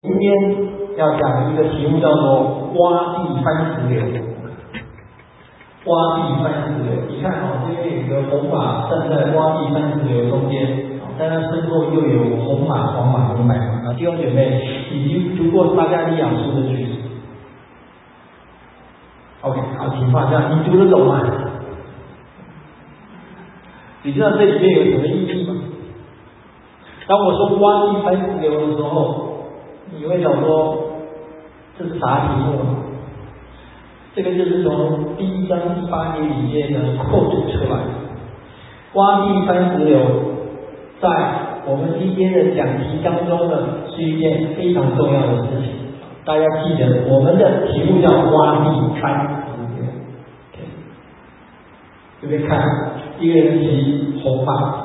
今天要讲一个题目叫做挖地翻石榴。挖地翻石榴，你看这边有一个红马站在挖地翻石榴中间，在它身后又有红马、黄马跟白马。弟兄姐妹，已经读过撒迦利亚书的句子 ？OK， 好，请放下。你读得懂吗？你知道这里面有什么意义吗？当我说挖地翻石榴的时候，你会想说这是啥题目？这个就是从第1章第8节里面的 quote 出来。挖地翻石榴，在我们今天的讲题当中呢，是一件非常重要的事情。大家记得，我们的题目叫挖地翻石榴。这边看一个人骑红马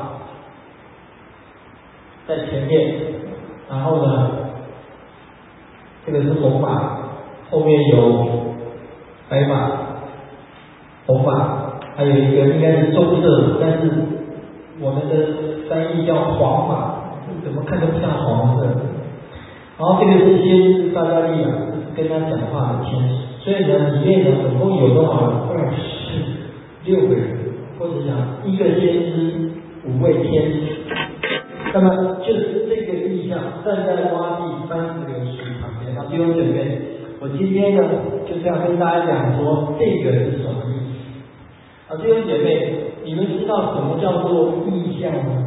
在前面，然后呢，这个是红马，后面有白马、红马，还有一个应该是棕色，但是我们的翻译叫黄马，怎么看都不像黄色。然后这个是先知撒迦利亚，跟他讲话的天使，所以呢，里面呢总共有多少？26个人，或者讲1个先知，5位天使。那么就是这个意象，站在挖地翻石榴树旁边。弟兄姐妹，我今天呢就是要跟大家讲说这个是什么意思。弟兄姐妹，你们知道什么叫做意象吗？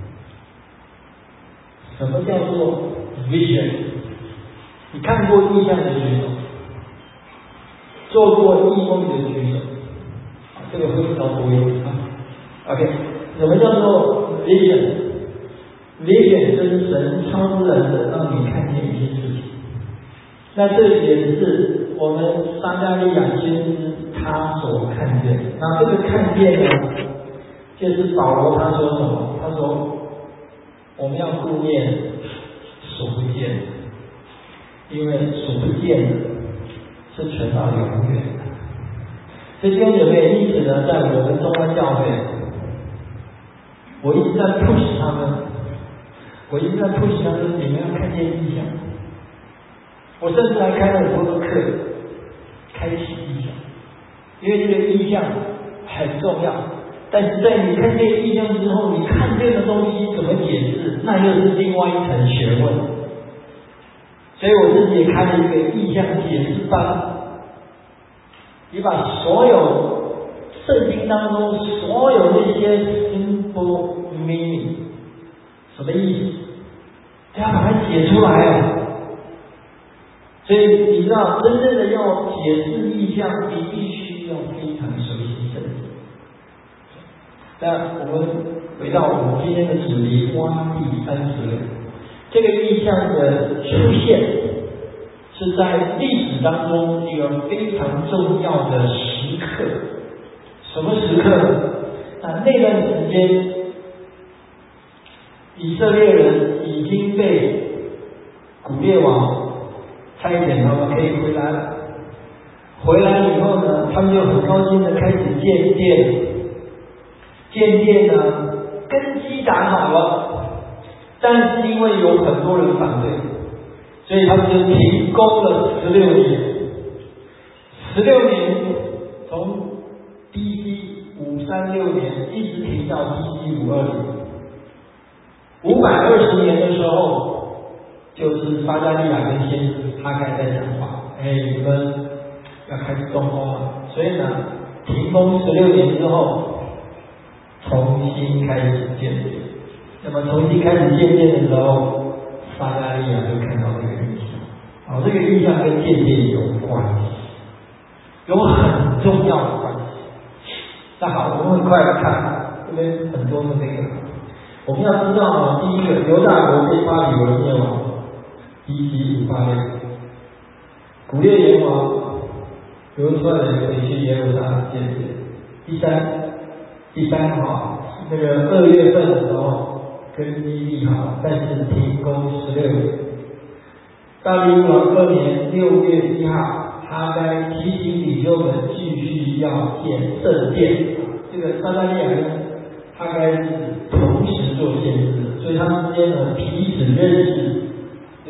什么叫做 vision？ 你看过意象的举手，做过异梦的举手。这个会比较多一点啊。OK， 什么叫做 vision？Vision 就是神超自然的让你看见一些事情，那这也是我们撒迦利亚先知他所看见。那这个看见呢，就是保罗他说什么？他说我们要顾念所不见的，因为所不见的是存到永远的。所以弟兄姐妹，因此呢，在我们中安教会，我一直在 push 他们。我一直在push他们，你们要看见意象。我甚至还开了很多的课，开启意象，因为这个意象很重要。但是在你看见意象之后，你看见的东西怎么解释，那又是另外一层学问。所以我自己也开了一个意象解释班，你把所有圣经当中所有那些 symbol meaning。什么意思？要把它解出来。所以你知道，真正的要解释意象，你必须要非常熟悉圣经。那我们回到我们今天的主题，挖地翻石榴。这个意象的出现，是在历史当中一个非常重要的时刻。什么时刻？那段时间，以色列人已经被古列王差遣他们可以回来了。回来以后呢，他们就很高兴的开始建殿。建殿呢，根基打好了，但是因为有很多人反对，所以他们就停工了16年。16年，从 BC 536年一直停到 BC 520年。520年的时候，就是撒迦利亚跟先知哈该在讲话，你们要开始动工了。所以呢，停工16年之后，重新开始建殿。那么重新开始建殿的时候，撒迦利亚就看到这个意象。这个意象跟建殿有关系，有很重要的关系。那好，我们很快来看，这边很多的这个。我们要知道第一个，犹大国被巴比伦灭亡，BC 586年，古列炎王流出来的人回去耶路撒冷建殿。第三那个2月份的时候跟基立好，但是停工16年。大利乌王2年6月1号，哈该提醒领袖们继续要建圣殿。这个撒迦利亚跟哈该是同时做先知，所以他们之间呢彼此认识，就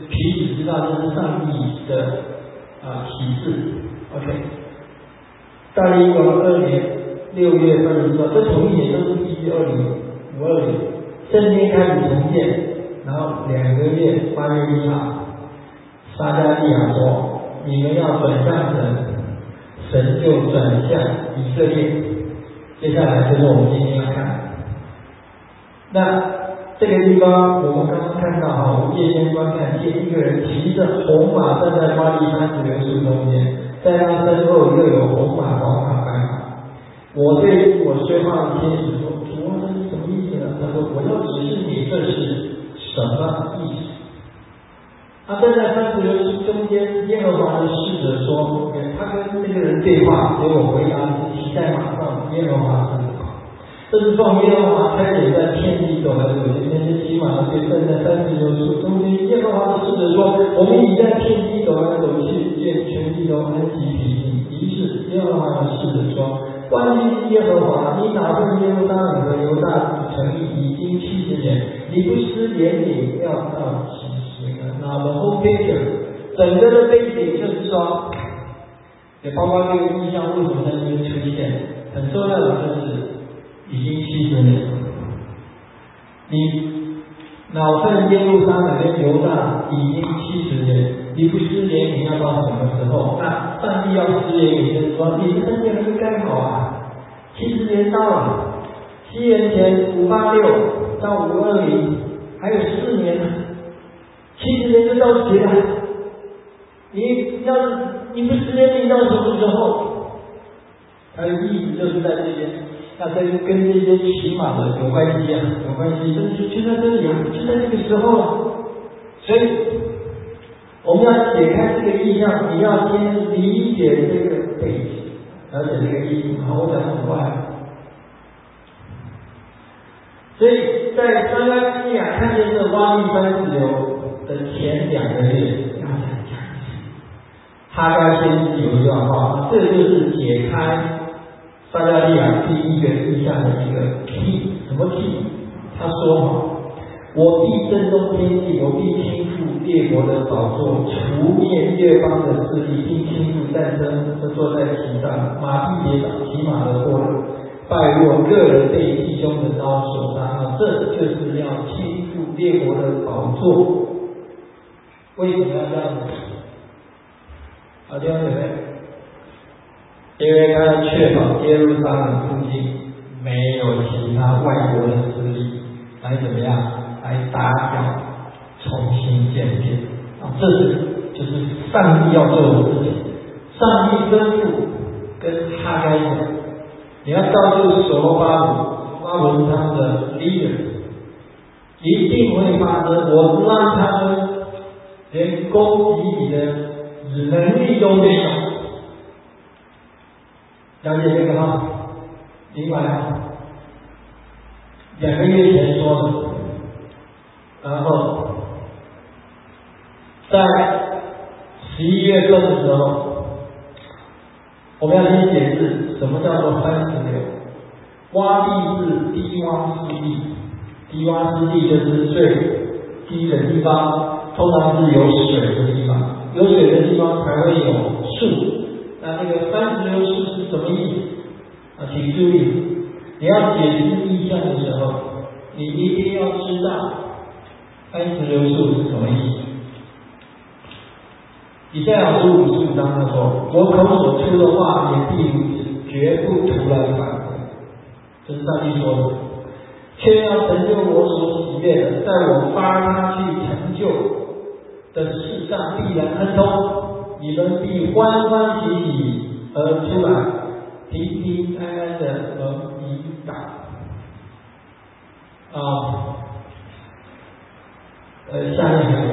彼此知道这是上帝的启示。OK， 大历2052年6月20日，这同一年就是1月2052年，圣殿开始重建，然后2个月8月1号，撒迦利亚说：“你们要转向神，神就转向以色列。”接下来就是我们今天要看。那这个地方我们刚刚看到我们夜间观看见一个人骑着红马站在巴黎30柳树中间，在他身后又有红马、黄马、白马。我对我说话的天使说：“主啊，这是什么意思呢？”他说：“我要指示你这是什么意思。”他站在30柳树中间，耶和华的使者说：“他跟这个人对话，结果回答是骑在马上，耶和华是。”这是奉耶和华差遣在遍地走来走去，那些骑马的却站在30柳树中间。耶和华的使者说：“我们已在遍地走来走去，愿全地都安息平静。”于是耶和华的使者说：“万军之耶和华，你打算耶路撒冷和犹大城邑已经70年，你不失怜悯，要到几时呢？”那 the whole picture， 整个的背景就是说，也包括这个意象为什么在这边出现，很重要的就是已经70年了。你恼恨耶路撒冷跟犹大已经70年，你不失怜悯要到什么时候？那上帝要失怜悯，就是说你这圣殿还没盖好啊，70年到了，西元前586到520，还有4年呢，70年就到期了。你不失怜悯到什么时候？它的意思就是在这边。那跟这些骑马的有关系啊，有关系，就在这里啊，就在这个时候啊。所以我们要解开这个意象，你要先理解这个背景，了解这个意思。好，我讲很快。所以在撒迦利亚看见这洼地30柳的前2个月，要再讲一次。哈该先知有一段话，这就是解开撒迦利亚第一个意象的一个 key， 什么 key？ 他说：“我必震动天地，我必倾覆列国的宝座，除灭列邦的势力，并倾覆战争，就坐在其上，马必跌倒，骑马的过了，败落，个人被弟兄的刀所杀。”这就是要倾覆列国的宝座。为什么要这样子？弟兄姐妹，因为他要确保耶路撒冷附近没有其他外国的势力来怎么样来打扰、重新建立。这就是上帝要做的事情。上帝吩咐跟哈该讲，你要告诉所罗巴伯是他们的 leader， 一定会发生，我让他们连攻击你的能力都没有。了解这个吗？明白吗？2个月前说的，然后在11月份的时候，我们要先解释什么叫做30柳。洼地是低洼湿地，低洼湿地就是最低的地方，通常是有水的地方，有水的地方才会有树。那这个30柳树是什么意思？请注意，你要解释意象的时候，你一定要知道30柳树是什么意思。以赛亚书55章他说：“我口所出的话也必如此，绝不突然返回。”这是上帝说的，却要成就我所喜悦的，在我发他去成就的事上必然亨通，你们必欢欢喜喜而出来，平平安安的而抵挡。下面还有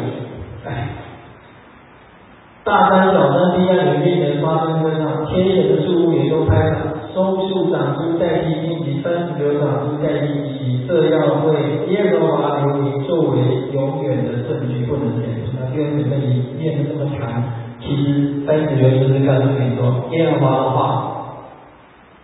大山小山地岸里面能发生歌唱，天野的树木也都开了，松树长出代替荆棘，30柳长出代替荆棘，这要为耶和华留名，作为永远的证据，不能减除。那弟兄姐妹，你念得这么长，其实30柳就是告诉你说，耶和华的话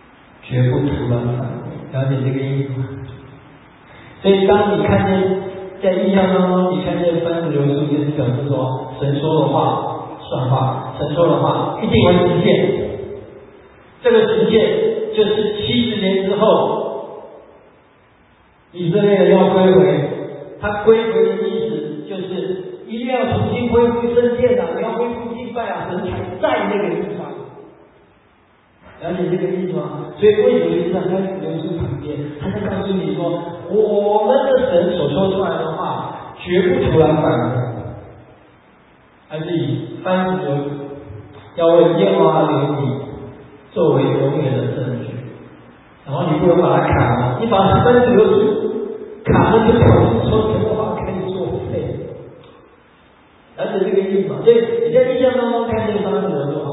绝不突然返回，了解这个意思吗？所以当你看见在意象当中，你看见番石榴树，就是表示说，神说的话算话，神说的话一定会实现。这个实现就是70年之后，以色列人要归回。他归回的意思就是一定要重新恢复圣殿啊，你要恢复敬拜啊，神才在那个地方。了解这个意思吗？所以为什么是在番石榴树旁边？他在告诉你说，我们的神所说出来的话，绝不突然反悔，还是以番石榴要为耶和华留你作为永远的证据。然后你不能把它砍了，你把番石榴树砍了，就表示说这个话可以作废。了解这个意思吗？所以你在意象当中看见番石榴树，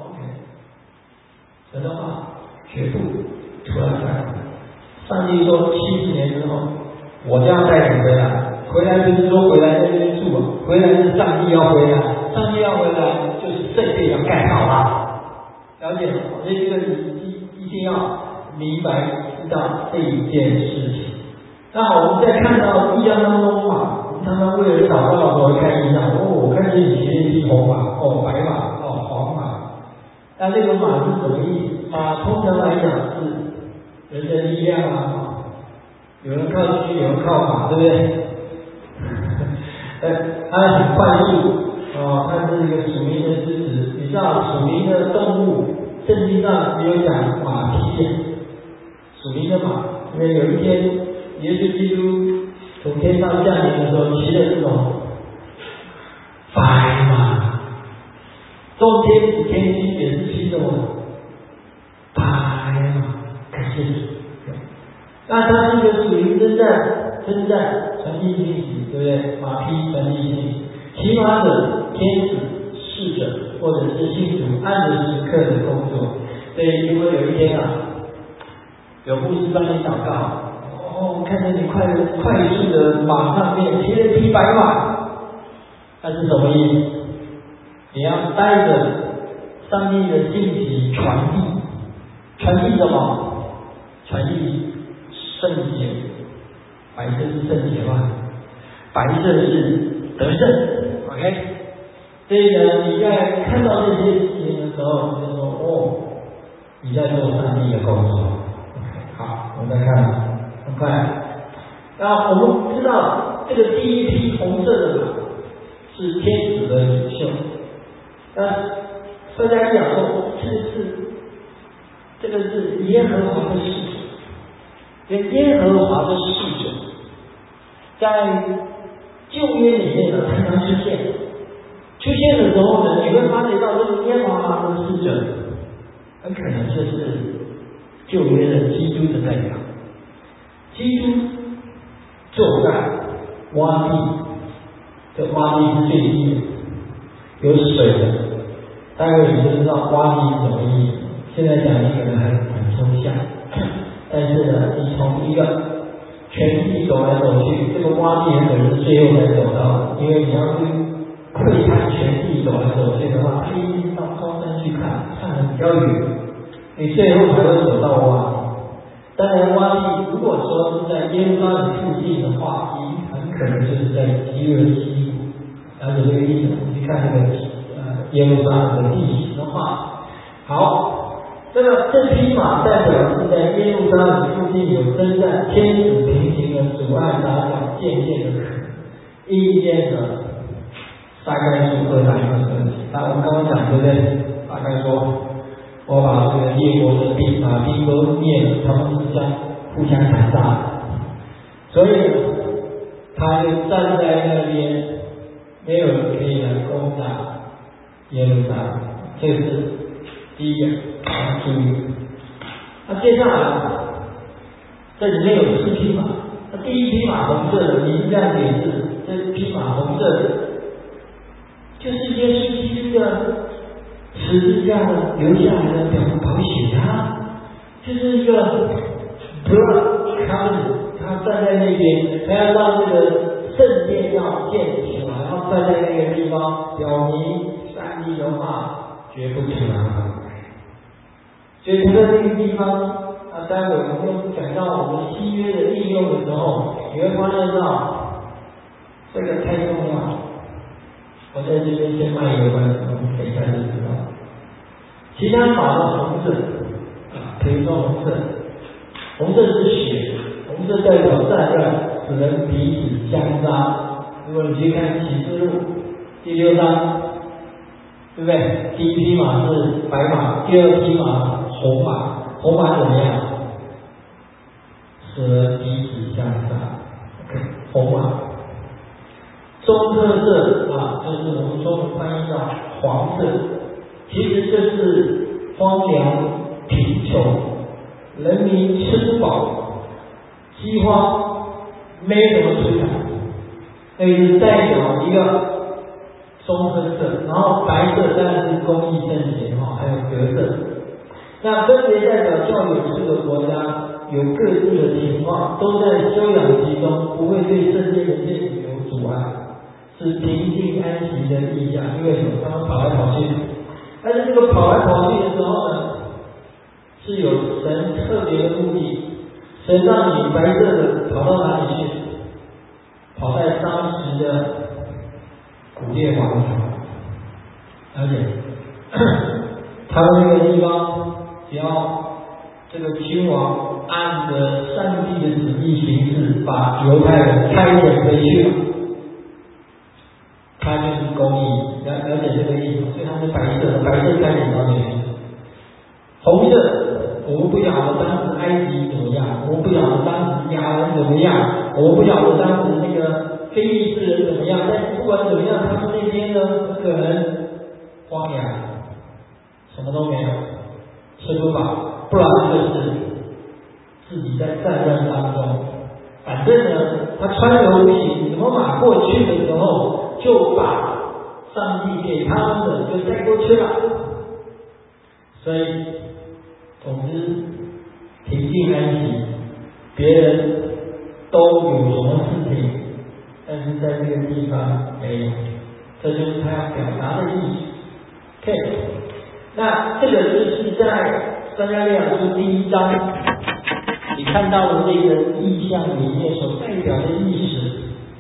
神的话绝不突然反悔。上帝说70年之后，我将带你回来。回来不是说回来在这边住，回来是上帝要回来。上帝要回来，就是圣殿要盖好了。了解吗？所以这个你一定要明白知道这一件事情。那好，我们再看到异象当中嘛，我们常常为了祷告的时候会看异象，我看见你一匹红马，白马，黄马。那这个马是什么意思？马通常来讲是人的力量啊，有人靠车，有人靠马，对不对？它很快速它是一个属灵的支持。你知道属灵的动物，圣经上也有讲马匹，属灵的马。因为有一天耶稣基督从天上降临的时候，骑的这种白马。众天使天君也是骑着白马，感谢主。那它是一个属灵征战，传递信息，对不对？马匹传递信息，骑马者、天使、侍者或者是信徒按着时刻的工作。所以如果有一天有牧师帮你祷告，看着你快速的马上面骑了一匹白马，那是什么意思？你要带着上帝的信息传递什么？传递圣洁。白色是圣洁嘛，白色是得胜 ，OK。所以呢，你在看到这些事情的时候，你就说你在做上帝的工作。OK， 好，我们再看，很快。那我们知道这个第一批红色的马是天使的领袖。那大家讲说，这个是耶和华的使者，跟耶和华的使者，在旧约里面呢常常出现的时候呢，你会发觉到这个耶和华的使者，很可能就是旧约的基督的代表。基督坐在洼地，这洼地是最低的，有水的。待会你就知道洼地是什么意思。现在讲你可能还很抽象，但是呢，你从一个全地走来走去，这个洼地很可能是最后才走到的，因为你要去窥探全地走来走去的话，他一定到高山去看得比较远，你最后才会走到洼地。当然，洼地如果说是在耶路撒冷附近的话，很可能就是在基勒西谷。了解这个意思吗？你去看那个耶路撒冷的地形的话，好，那么这匹马代表是在耶路撒冷附近有征战，天使平行的阻碍打脚渐渐的应验了大概是2章20节。那我们刚刚讲对不对？大概说我把这个列国的马兵都灭了，他们是互相残杀，所以他就站在那边，没有人可以来攻打耶路撒冷。这是第一个要注意。那接下来这里面有4匹马，那第一匹马红色的，你这样解释，这匹马红色的就是耶稣基督的十字架的留下来的宝血啊，就是一个 blood covenant， 他站在那边，他要让这个圣殿要建起来，然后站在那个地方，表明上帝的话绝不突然反悔。所以他在这个地方，待会我们讲到我们新约的应用的时候，你会发现到这个太重要了。我在这边先卖一个关子，我们等一下就知道。其他马的红色比如说红色，红色是血，红色代表战乱，使人彼此相杀。如果你去看启示录第6章，对不对？第一匹马是白马，第二匹马红马，红马怎么样？使人彼此相杀。红马。棕褐色就是我们中文翻译到黄色，其实这是荒凉、贫穷，人民吃不饱，饥荒，没什么出产，所以是代表一个棕褐色，然后白色当然是公义正邪还有革色，那分别代表较有4个国家有各自的情况，都在休养其中，不会对圣殿的建筑有阻碍。是平静安息的意象，因为什么？他们跑来跑去，但是这个跑来跑去的时候呢，是有神特别的目的。神让你白色的跑到哪里去？跑在当时的古列王朝，而且他们那个地方，只要这个君王按着上帝的旨意行事，把犹太人差遣回去了。它就是公义，了解这个意思，所以它是白色的，白色开始到那边。红色，我们不晓得当时埃及怎么样，我们不晓得当时亚人怎么样，我们不晓得当时那个非利士人怎么样，但是不管怎么样，他们那边呢可能荒凉，什么都没有，吃不饱，不然就是自己在战乱当中。反正呢，他川流不息，什么马过去的时候，就把上帝给他们的就带过去了。所以，总之平静安息，别人都有什么事情，但是在这个地方没有，这就是他要表达的意思。OK， 那这个就是在撒迦利亚书第1章。你看到了这个意象里面所代表的意思，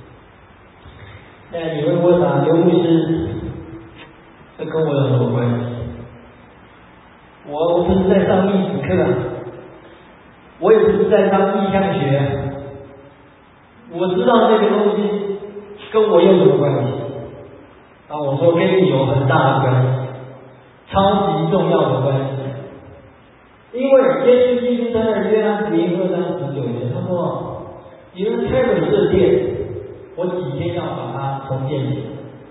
那你会问刘牧师，这跟我有什么关系？我不是在上历史课，我也不是在上意象学，我知道这个东西跟我有什么关系？我说跟你有很大的关系，超级重要的关系。因为耶稣基督在约翰福音2章19节，他说：“你们开了这殿，我几天要把它重建起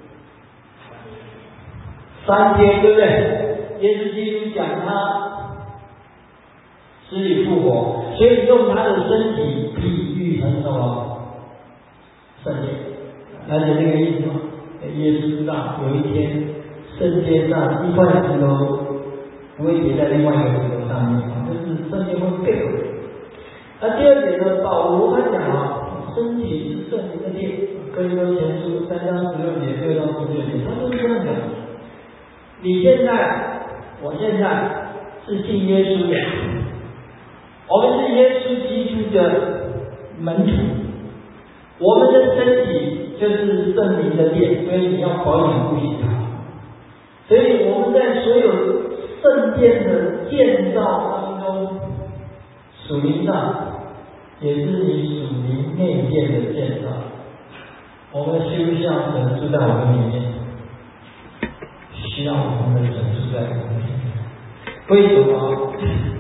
来？3天，对不对？”耶稣基督讲他死里复活，所以用他的身体比喻成什么？圣殿。了解这个意思吗？耶稣知道有一天圣殿上一块石头不会叠在另外一个石头上面，就是圣殿会被毁。那第二点呢，保罗他讲身体是圣灵的殿，哥林多前书3章16节、6章19节，他就是这样讲。你现在，我现在是信耶稣的，我们是耶稣基督的门徒，我们的身体就是圣灵的殿，所以你要保养顾惜它。所以我们在所有圣殿的建造当中，属灵上也是你属灵内殿的建造。我们需不需要神住在我们里面？需要我们的神住在我们里面。为什么？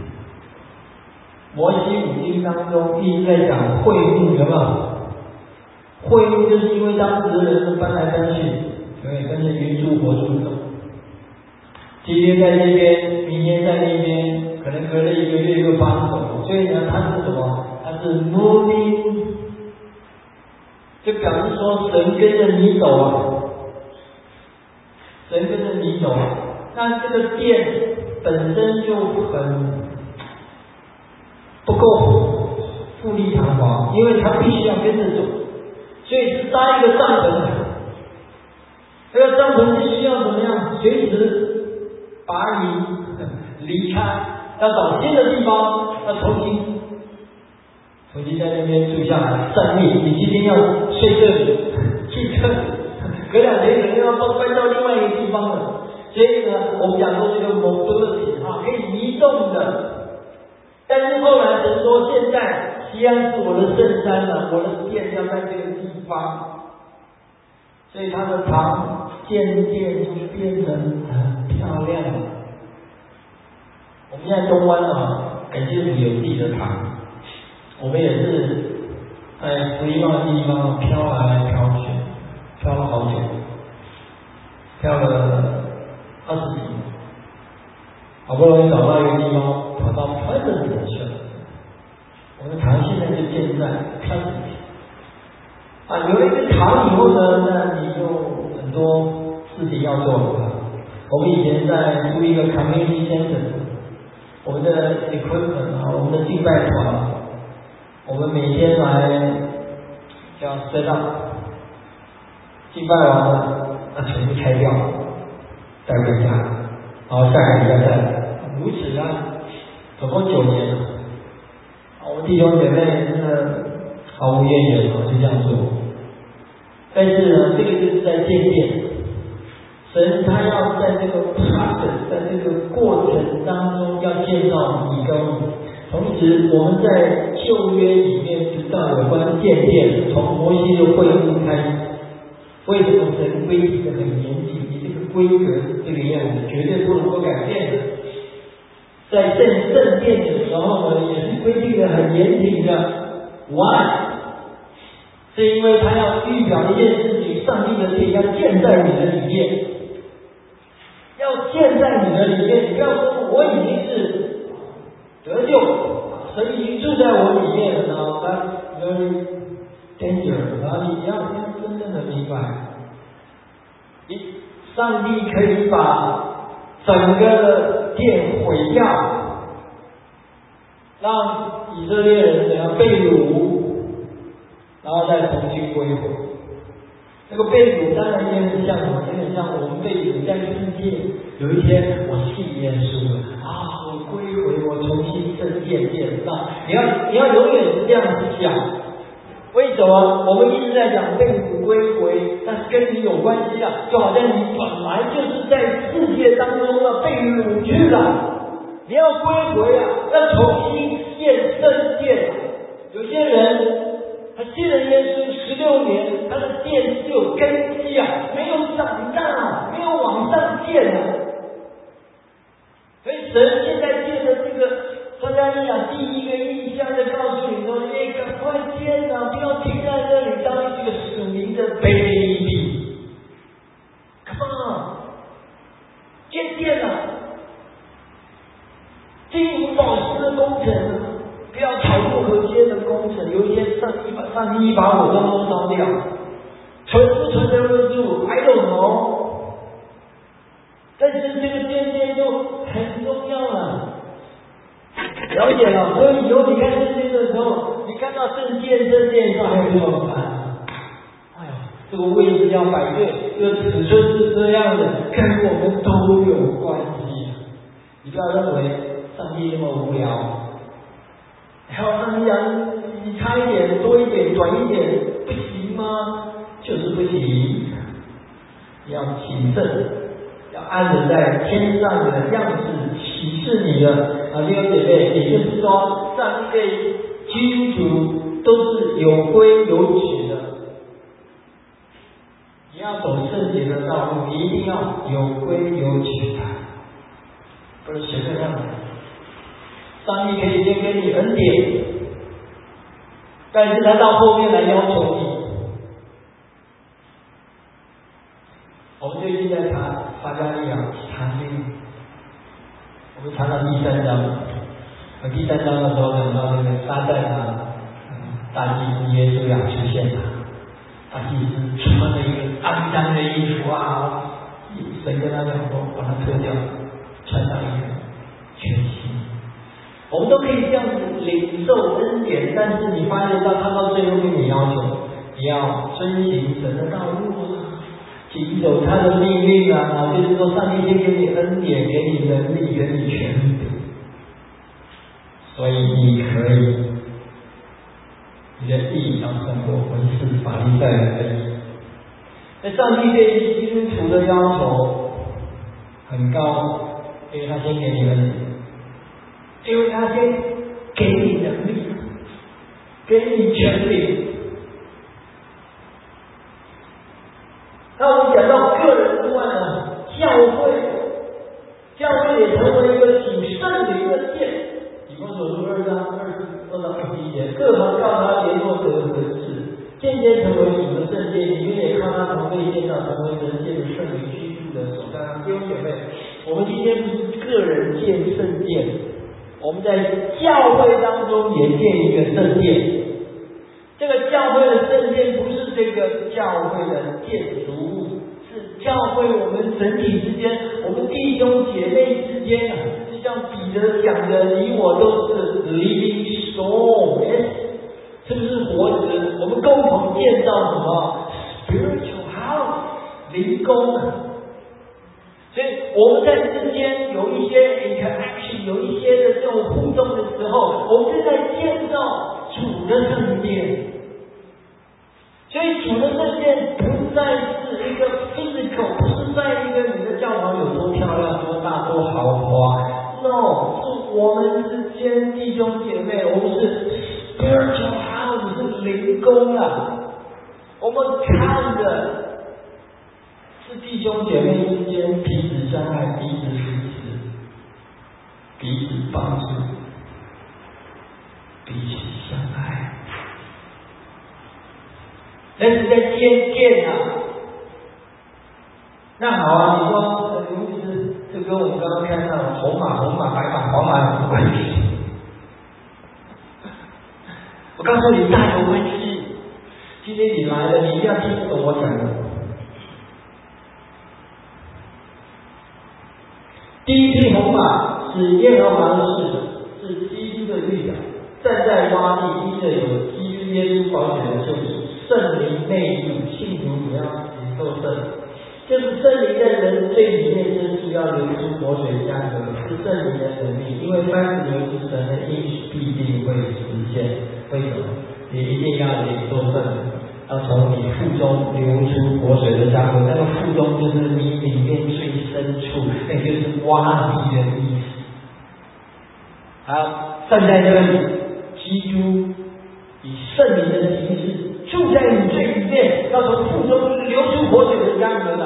摩西五经当中一直在讲会幕，有没有？会幕就是因为当时的人是搬来搬去，所以跟着云柱火柱走。今天在这边，明天在那边，可能隔了1个月又搬走，所以呢，它是什么？它是 moving， 就表示说神跟着你走神跟着你走那这个殿本身就很不够富丽堂皇，因为它必须要跟着走，所以是搭一个帐篷的。这个帐篷必须要怎么样？随时把你离开，要找新的地方，要重新在那边住下来站立。你今天要睡这里， 汽车隔2天可能要搬到另外一个地方了。所以呢，我们讲说这个 mobility 可以移动的。但是后来神说，现在西安是我的圣山了，我的殿要在这个地方，所以它的堂渐渐就变得很漂亮了。我们现在东湾感谢主有自己的堂，我们也是在福音的地方飘来飘去，飘了好久，飘了20几年，好不容易找到一个地方，跑到Pleasanton去了。我们的堂现在就建在Pleasanton。有了一个堂以后呢，那你就很多事情要做了。我们以前在租一个 community center， 我们的 equipment 我们的敬拜团，我们每天来叫 set up， 敬拜完了，全部拆掉，带回家，然后下个礼拜再来，如此总共9年了。我们弟兄姐妹真的毫无怨言就这样做。但是呢，这个就是在渐渐，神他要在这个 process， 在这个过程当中要建造你跟我。同时，我们在旧约里面知道有关渐渐，从摩西的会幕开始，为什么神规定的很严谨？你这个规格是这个样子，绝对不能够改变的。在圣殿的时候呢，也是规定的很严谨的。Why？ 是因为他要预表一件事情，上帝的殿要建在你的里面，要建在你的里面。你不要说我已经是得救，神已经住在我里面了，然后他 very dangerous， 然后你要真正的明白，上帝可以把整个殿毁掉，让以色列人怎样被掳，然后再重新归回。这个被掳当然也很像什么？有点像我们被掳在世界。有一天我信耶稣了我归回，我重新圣殿建造。你要永远是这样子想。为什么我们一直在讲被掳归回？但是跟你有关系啊，就好像你本来就是在世界当中被掳去了，你要归回要重新建圣殿。有些人他信了耶稣16年，他的殿是有根基没有长大，没有往上建所以神现在借着这个撒迦利亚第一个异象在告诉你说，赶快建不要停在这里当一个属灵的 baby。 Come on， 建殿金银宝石的工程，不要草木合接的工程。有一天上帝一把火都弄烧掉，存不存得住 I don't know。 但是这个渐渐就很重要了，了解了。所以以后你看圣经的时候，你看到圣殿上还有这种这个位置要摆对，这个尺寸是这样的，跟我们都有关系。你不要认为上帝那么无聊，还有上帝讲你差一点、多一点、短一点不行吗？就是不行，要谨慎，要按着在天上的样子启示你的弟兄姐妹。也就是说，上帝对基督徒都是有规有矩的。你要走圣洁的道路，你一定要有规有矩不是随便乱来。上帝可以先给你恩典，但是他到后面来要求你。我们最近在查撒迦利亚查经，我们查到第3章。第3章的时候讲到那个撒旦大祭司耶稣出现了。大祭司穿了一个肮脏的衣服神跟他讲说，把它脱掉，穿上一个全新。我们都可以这样子领受恩典，但是你发现到他到最后跟你要求，你要遵行神的道路谨守他的命令就是说上帝先给你恩典，给你能力，给你权柄，所以你可以，你的义要胜过文士法利赛人的义。 那上帝对基督徒的要求很高，因为他先给你们，因为他先给你能力，给你权柄。那我们讲到个人之外呢，教会也成为一个属圣灵的殿。以弗所书2章22到21节，各方靠他联络得合适，渐渐成为主的圣殿，里面也靠他同被建造，成为人间的圣灵居住的所在。弟兄姐妹，我们今天不是个人建圣殿，我们在教会当中也建一个圣殿。这个教会的圣殿不是这个教会的建筑物，是教会我们整体之间，我们弟兄姐妹之间啊，就像彼得讲的，你我都是 living stone， 是不是活石？我们共同建造什么 spiritual house 灵宫啊。所以我们在之间有一些 interaction， 有一些的这种互动的时候，我们是在建造主的圣殿。所以主的圣殿不再是一个 physical， 不是在一个你的教堂有多漂亮、多大、多豪华。No， 是我们之间弟兄姐妹，我们是 spiritual house， 是灵宫啊。我们看的是弟兄姐妹之间彼此相爱、彼此扶持、彼此帮助、彼此相爱。那是在建殿啊。那好啊，你说刘牧师，这跟我们刚刚看到的红马、白马、黄马有什么关系？我告诉你，大有关系。今天你来了，你一定要听得懂我讲的。第一匹红马是耶和华的使者，是基督的预表，站在洼地，依着有基督耶稣宝血的救赎。圣灵内住，信徒也要领受圣灵，就是圣灵在人最里面深处要流出活水江河，是圣灵的能力。因为凡是流出神的应许，必定会实现。为什么？你一定要领受圣灵，要从你腹中流出活水的江河。那个腹中就是你里面最深处，那就是洼地的意思。好，站在这里，基督以圣灵的形式住在你最里面，要从腹中流出活水的江河来。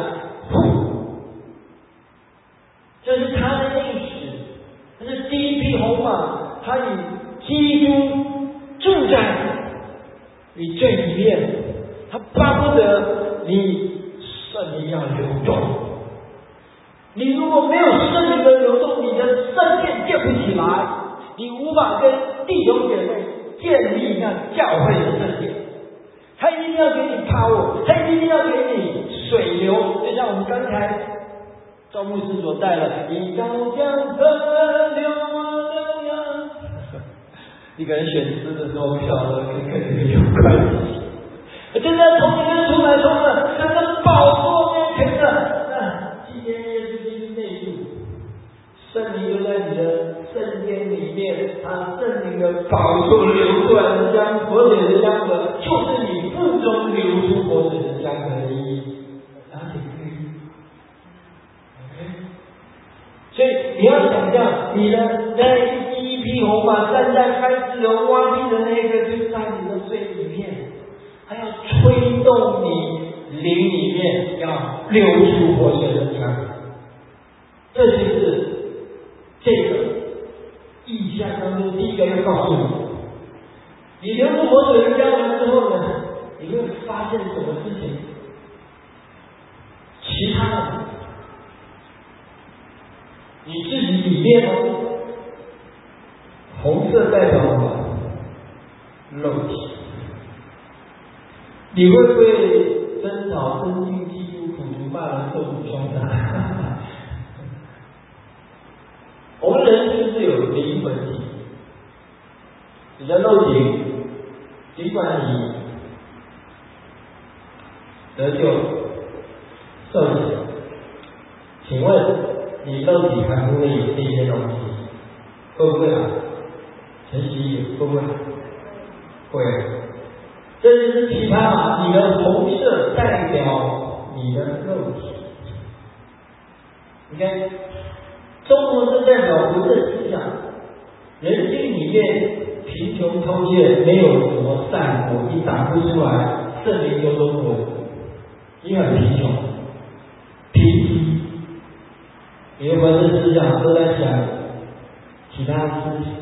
这是他的应许，这是第一匹红马，他以基督住在你最里面，他巴不得你圣灵要流动。你如果没有圣灵的流动，你的圣殿建不起来，你无法跟弟兄姐妹建立那教会的圣殿。他一定要给你 power， 他一定要给你水流，就像我们刚才赵牧师所带的，你要将河流流呀。你可能选诗的时候不晓得跟这个有关系。真的从里面出来，从了神的宝座面前的，纪念耶稣基督内住，圣灵就在你的圣殿里面，他圣灵的宝座流出来的江活水的江河，就是你腹中流出活水的江河的意义。了解这个意思 ？OK。所以你要想象，你的那第一匹红马站在开始流洼地的那个，就在你的最里面，它要吹动你灵里面，要流出活水的江河。这就是这个意象当中第一个要告诉你，你流出活水的江河之后呢，你会发现什么事情？其他的，你自己里面红色代表什么？肉体。你会不会争吵、争竞、嫉妒、苦毒、骂人、受苦、凶杀？我们人是不是有灵魂体？你的肉体，尽管你得救受洗，请问你肉体还不会有这些东西？会不会啊？诚实一点，会不会？会。这就是其他嘛，你的红色代表你的肉体。你看，中国是代表不正思想，人心里面贫穷偷窃，没有什么善果，你长不出来，圣灵就说过，你很贫穷，贫瘠，你的文字思想都在想其他事情，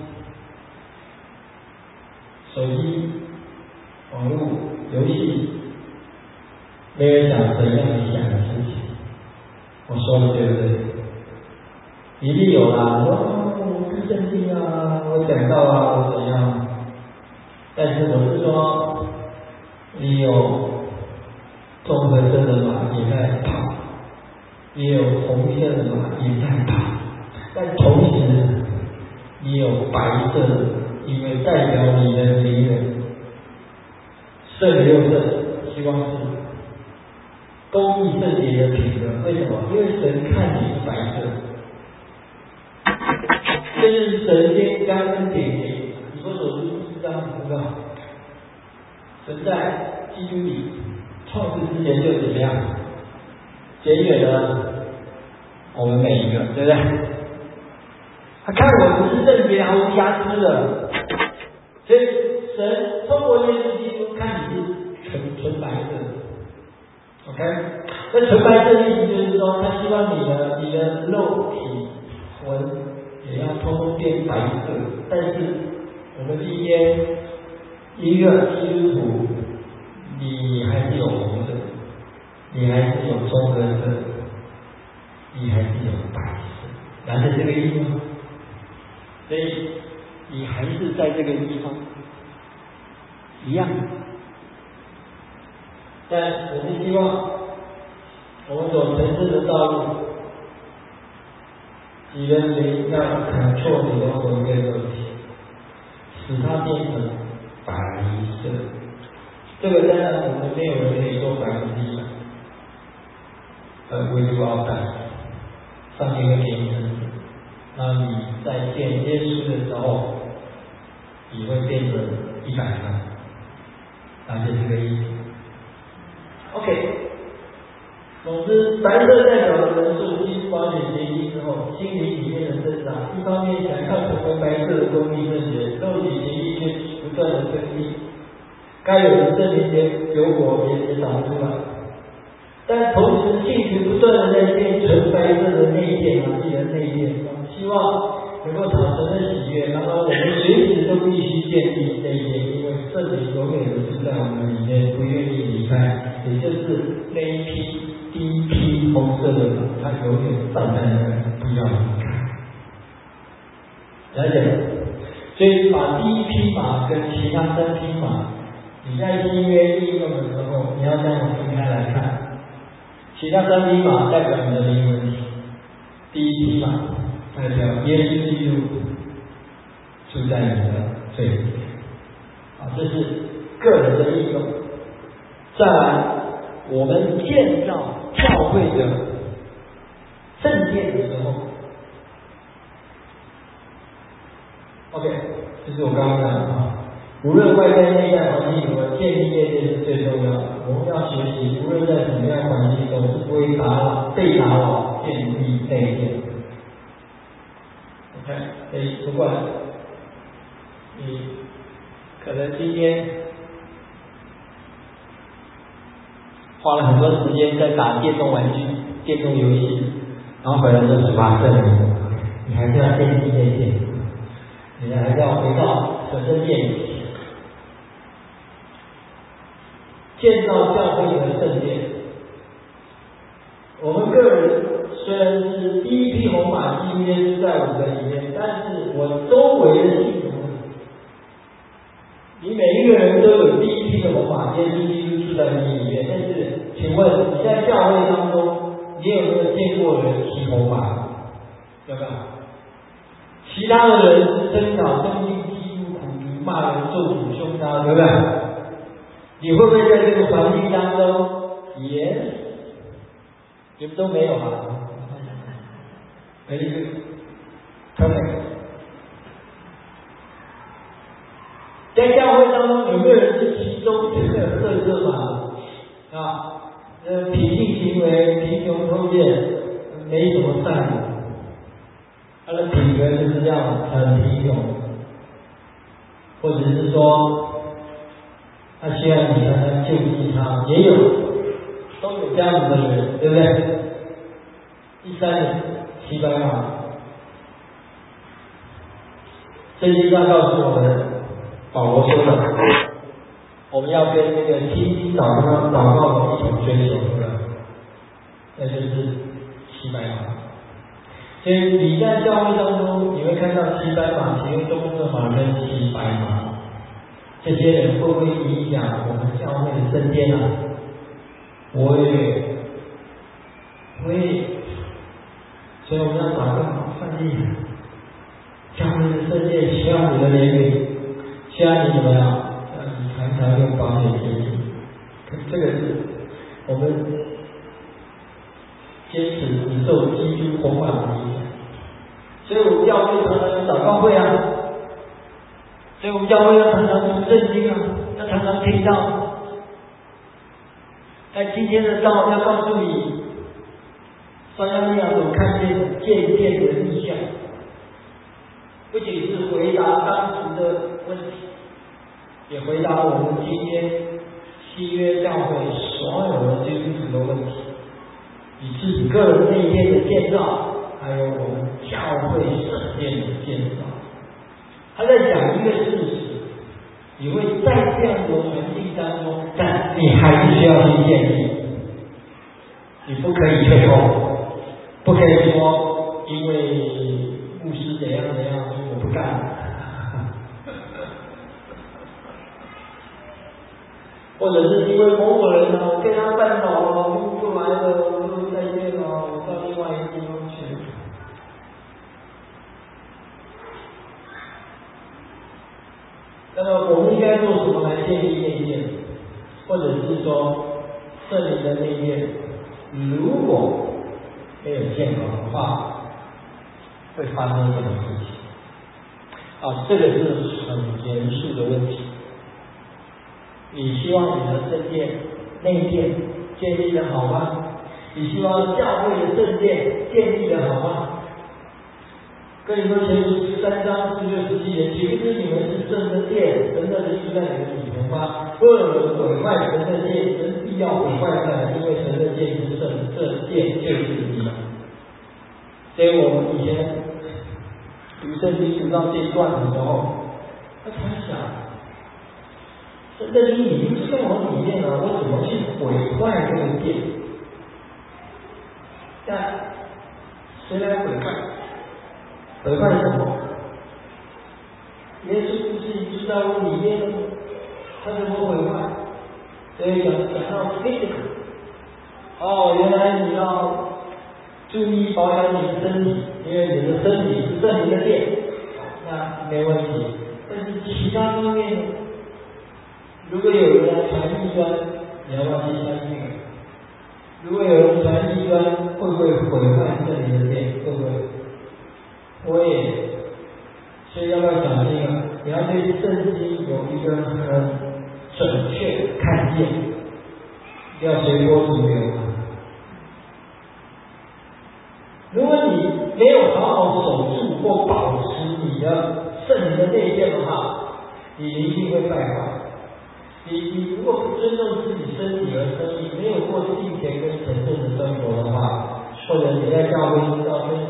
手机、网络、游戏，没人想怎样你想的事情。我说的对不对？一定有啦，我看圣经啊，我讲到啊，我怎样？但是我是说，你有综合色的马也在跑，也有红色的马也在跑，但同时你有白色的，因为代表你的灵人，圣六圣，希望是公义圣洁的品格。为什么？因为神看你是白色，这是神先刚恩典给你。你说所书4章5节，神在基督里创世之前就怎么样？拣选了我们每一个，对不对？他看我不是圣洁毫无瑕疵的，所以神通过耶稣基督看你是纯白色的。OK， 那纯白色的意思就是说，他希望你的肉体魂也要通通变白色。但是我们今天一个基督徒，你还是有红色，你还是有棕色，你还是有白色，了解这个意思吗？所以你还是在这个地方一样。但我们希望我们所城市的道路，你的灵要control你的魂跟肉体，使它变成白色。这个当然我们没有人可以做100%，唯独要干，上帝会给你恩赐。那你在见耶稣的时候，你会变成100分，了解这个意思 ？OK。总之，白色代表的人数基督保险结晶之后，心灵里面的挣扎，一方面想要成为白色的公义圣洁，肉体协议却不断的分泌，该有的圣灵结果也长不出来。但同时，信徒不断的在变纯白色的内殿自己的内殿，希望能够讨神的喜悦。然后我们随时都必须建立内殿，因为圣灵永远的住在我们里面，不愿意离开。也就是那一批第一批红色的马，它永远站在那里，不要离开。了解？所以把第一批马跟其他3匹马，你在新约应用的时候，你要这样分开来看。其他3匹马代表你的灵魂体，第一匹马代表耶稣基督住在你的罪里面。这是个人的应用。再来，我们建造教会的正殿的时候 ，OK， 这是我刚刚讲的无论外在内在环境如何，建立内殿是最重要的。我们要学习，无论在什么样环境，总是不会被打扰建立内殿。OK， 所以不管你可能今天花了很多时间在打电动玩具、电动游戏，然后回来就18圣你还是要建立内殿，你还是要回到神的殿里。建造教会的圣殿，我们个人虽然是第一匹红马，基督耶稣在我们的里面，但是我周围的信徒，你每一个人都有第一匹的红马，耶稣基督住在你里面。但是，请问你在教会当中，你有没有见过人骑红马？有没有？其他的人是争吵、争竞、嫉妒、苦毒、骂人、咒诅、凶杀，对不对？你会不会在这个环境当中也？你们都没有吗？没一个 ，perfect。在教会当中有没有人是其中这个特色嘛？脾气其善的，他的品格就是这样很平庸，或者是说他需要你才能救济他，也有都有这样子的人，对不对？第三个700码，圣经上告诉我们，保罗说的，我们要跟那个清心祷告的一同追求的，那就是700码。所以你在教会当中，你会看到700码、其中中正码跟700码，这些人会不会影响我们教会的圣殿啊？会。所以我们要祷告，上帝，教会的圣殿需要你的怜悯，需要你怎么样？你常常用宝血洁净。这个是我们坚持领受基督弘法的理想。所以我们教会常常有祷告会啊，所以我们教会要常常读圣经啊，要常常听到。在今天的道要告诉你，撒迦利亚所看见的渐渐的异象，不仅是回答当时的问题，也回答我们今天新约教会所有的基督徒的问题，以自己个人内殿的建造，还有我们教会圣殿的建造。他在讲一个事实，你会在这样的环境当中，但你还是需要去建立，你不可以退后。不可以说因为牧师怎样，所以我不干了，或者是因为某人我跟他绊倒了，我不来了，我就再见了，我到另外一个地方去。那么我们应该做什么来建立内殿，或者是说圣灵的内殿？如果没有建好的话，会发生什么事情？这个是很严肃的问题。你希望你的圣殿、内殿建立的好吗？你希望教会的圣殿建立的好吗？哥林多前书13章16、17节，岂不知你们是神的殿，神的灵住在你们里头吗？若有人毁坏神的殿，神必要毁坏他，因为神的殿是圣，这殿就是你们。所以我们以前读圣经读到这一段的时候，他才想，神的灵已经住在我里面了，我怎么去毁坏这个殿？但谁来毁坏？毁坏什么？耶稣不是已经住在我里面了吗？他怎么毁坏？所以讲到 physical， 原来你要注意保养你的身体，因为你的身体是圣灵的殿，那没问题。但是其他方面，如果有人来传异端，你要不要去相信？如果有人传异端，会不会毁坏圣灵的殿？会不会？所以要不要小心啊？你要对圣经有一个很准确的看见，不要随波逐流啊。如果你没有好好守住或保持你的圣灵的内殿的话，你一定会败坏。你如果不尊重自己身体和生命，没有过敬虔跟虔诚的生活的话，或者你在教会遇到纷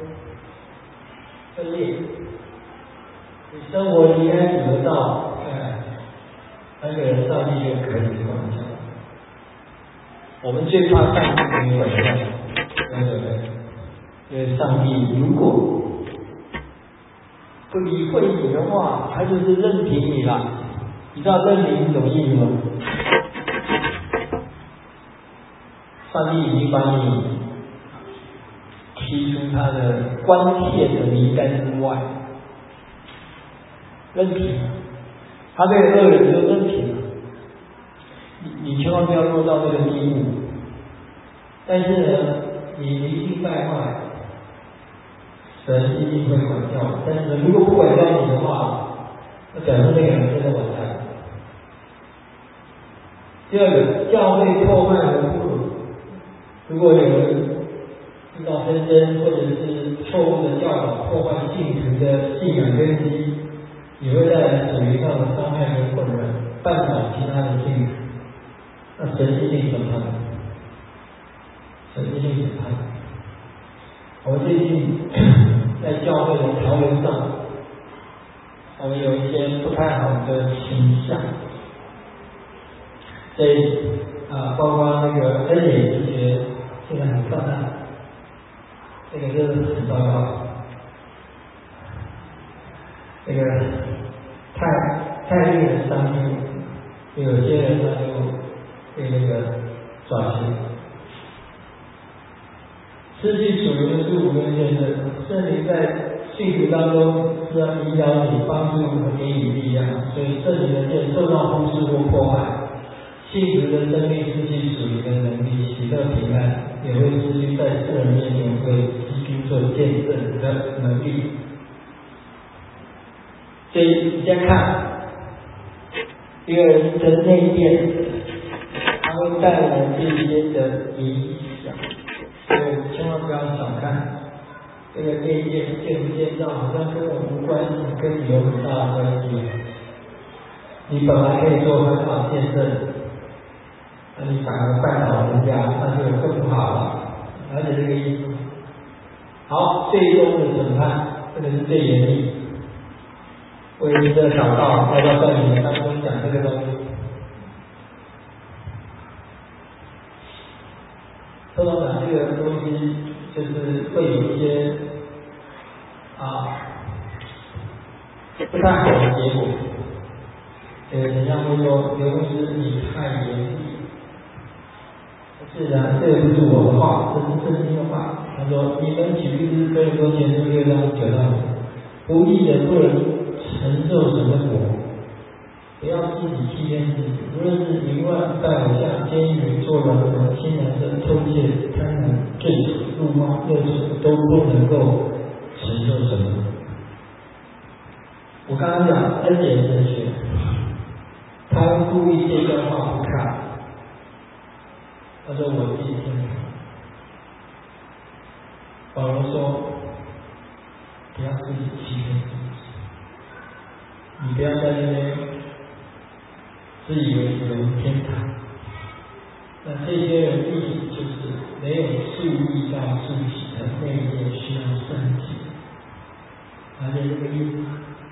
裂，你生活离开主的道，那个人上帝就可以管教。我们最怕上帝可以管教，对不对？因为上帝如果不理会你的话，他就是任凭你了。你知道任凭是什么意思吗？上帝已经把你踢出他的关切的名单之外，任凭他对恶人就任凭了。你千万不要落到这个地步。但是呢，你灵性败坏，神一定会管教。但是如果不管教你的话，那表示那个人真的完蛋了。第二个，教会破坏和不和。如果有人误导纷争，或者是错误的教导，破坏信徒的信仰根基，也会带来属灵上的伤害和混乱，绊倒其他的信徒。那神一定审判，神一定审判。我最近在教会的条文上，我们有一些不太好的倾向，所以包括那个恩典之学现在很泛滥，这个真的很糟糕。这个太令人伤心，有些人他就被那个转型，失去属灵的祝福跟见证。圣灵在信徒当中是要引导你、帮助和给你力量，所以圣灵的剑受到忽视或破坏，信徒的生命失去属灵的能力，喜乐平安，也会失去在世人面前为基督做见证的能力。所以你先看一个人的内变，它会带来这些的影响，所以千万不要小看这个内变见不见到，好像跟我无关系，跟你有很大的关系。你本来可以做很好见证，那你反而绊倒人家，那就更不好了。而且这个意思，好，最终的审判，这个是最严厉。为了这祷告，要不要在你们当中讲这个东西？通常讲这个东西，就是会有一些不太好的结果。人家会说刘牧师你太严厉。是啊，这个不是我的话，这是圣经的话。他说：“你们举例是哥林多前书6章9到10，不义的不能承受神的果，不要自己欺骗自己。无论是淫乱、拜偶像、奸淫、做软人、亲男生、偷窃、贪婪、醉酒、辱骂、恶事，都不能够承受神的果。”我刚刚讲恩典神学，他故意这段话不看。他说我自己先看。保罗说不要自己欺骗自己，你不要在那边自以为有天堂。那这些人意思就是没有注意到自己的内在需要圣洁，而且这个意思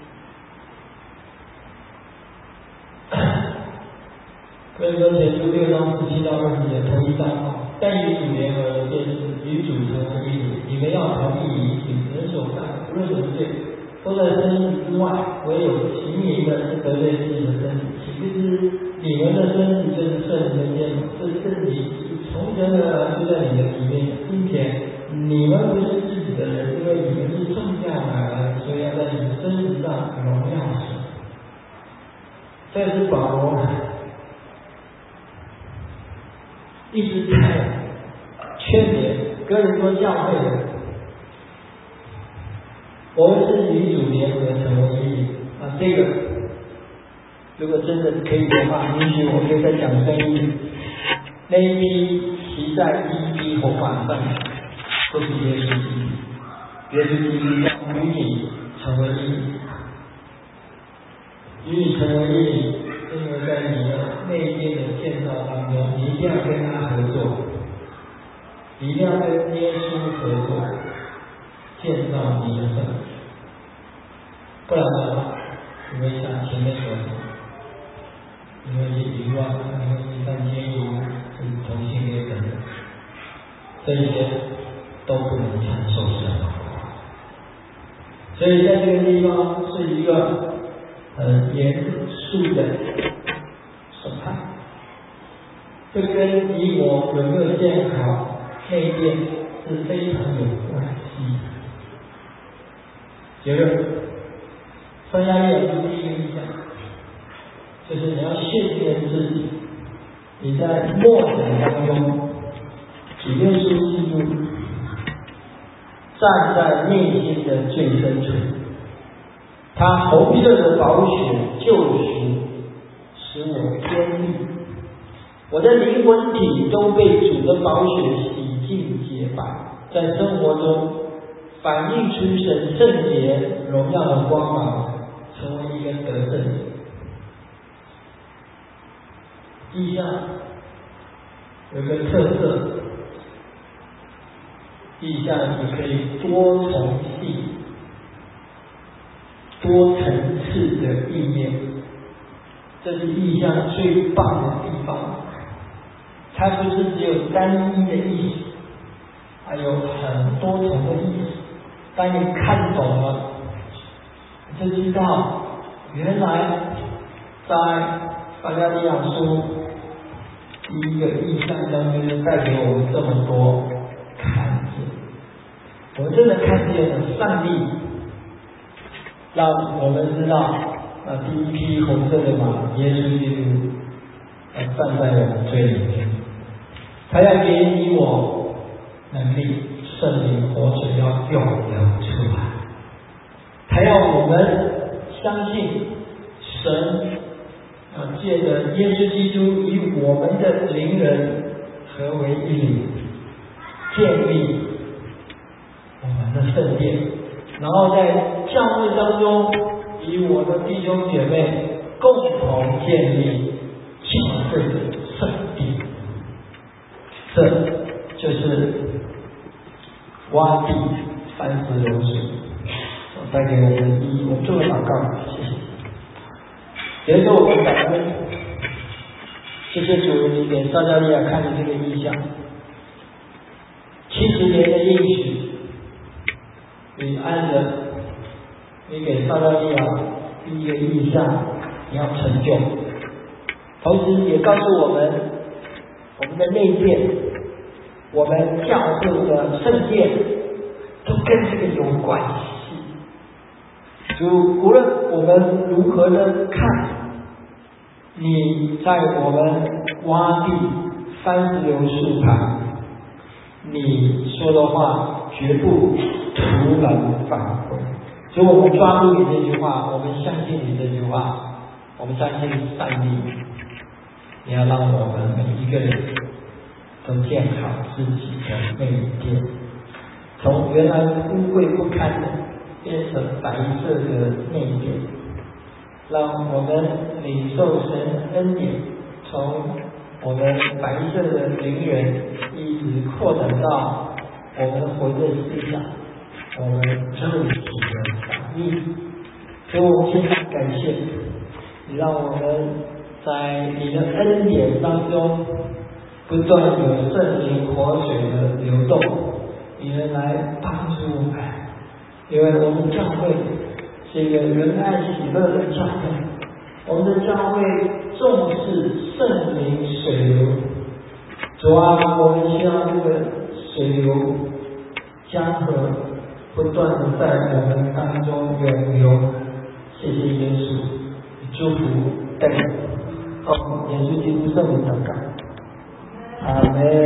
哥林多前书6章17到20节同一章话，但与主联合的便是与主成为一体。你们要同意一体，人所犯的无论什么罪，都在身体之外，唯有行淫的是得罪自己的身体。岂不知你们的身体就是圣灵的殿，这圣灵从神而来，就在你的里面，并且你们不是自己的人，因为你们是重价买来的，所以要在你们身体上荣耀神。这是保罗一直在劝勉哥林多教会的，我们是与主联合成为一体。这个如果真的可以的话，也许我可以再讲深一点。那一批骑在一匹红马上，就是耶稣基督。耶稣基督要与你成为一体，与你成为一体。因为在你的内边的建造当中，你一定要跟他合作，你一定要跟耶稣合作，建造你的身体。不然的话，你会像前面所说，因为淫乱，因为犯奸淫，是同性恋等等，这些都不能承受神的话。所以在这个地方是一个很严肃的审判，这跟你我有没有建好内殿是非常有关系的。结论，三压力的第一个意向，就是你要训练自己，你在默想当中，主耶稣基督站在内心的最深处，他红色的宝血救赎使我坚立，我的灵魂体都被主的宝血洗净洁白， 在生活中反映出神圣洁荣耀的光芒，成为一个得胜者。意象有个特色，意象也可以多重细、多层次的意念，这是意象最棒的地方。它不是只有单一的意思，还有很多重的意思。当你看懂了，你就知道原来在撒迦利亚书第一个意象当中就带给我们这么多看见。我们真的看见了上帝让我们知道，第一匹红色的马耶稣基督站在我们最里面，他要给你我能力，圣灵活水要涌流出来，他要我们相信神借着耶稣基督与我们的灵人合为一灵，建立我们的圣殿，然后在教会当中与我的弟兄姐妹共同建立教会的圣殿。这就是挖地30流水所带给我们的意义。我们做个祷告，谢谢。也就是我们感恩，谢谢主，你给撒迦利亚看的这个意象，70年的应许，你按着你给撒迦利亚第一个意象，你要成就，同时也告诉我们，我们的内殿，我们教会的圣殿，都跟这个有关系。主，无论我们如何的看，你在我们挖地30流树旁，你说的话绝不徒然返回。所以我们抓住你这句话，我们相信你这句话，我们相信上帝，你要让我们每一个人都建好自己的内殿，从原来污秽不堪的变成白色的内殿，让我们领受神恩典，从我们白色的灵人一直扩展到我们活的思想，我们肉体的反应。所以我们非常感谢你，让我们在你的恩典当中不断有圣灵活水的流动，你能来帮助我们。因为我们教会是一个仁爱喜乐的教会，我们的教会重视圣灵水流。主啊，我们需要这个水流江河不断的在我们当中涌流。谢谢耶稣，祝福带领，奉耶稣基督圣名祷告，阿门。